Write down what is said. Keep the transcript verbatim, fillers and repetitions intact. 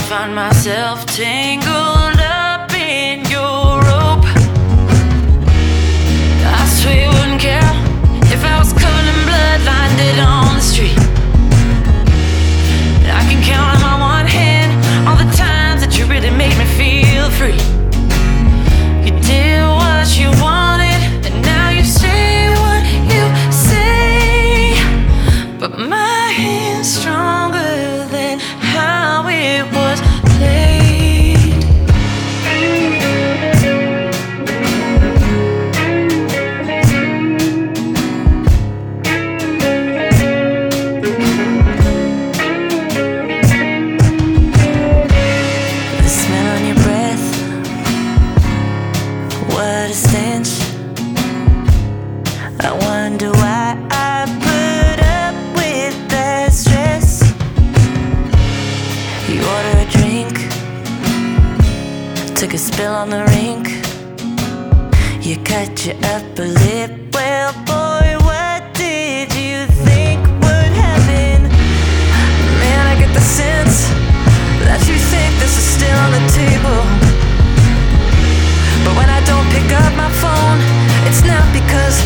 find myself tangled up in your rope. I swear you wouldn't care if I was covered in blood, blinded on the street. I can count on my one hand all the times that you really made me feel free. You did what you wanted, and now you say what you say. But my hand's stronger than how it was played. The smell on your breath, what a stench. I wonder why I put up with that stress. You order a drink, took a spill on the rink. You cut your upper lip. Well, boy, what did you think would happen? Man, I get the sense that you think this is still on the table. But when I don't pick up my phone, it's not because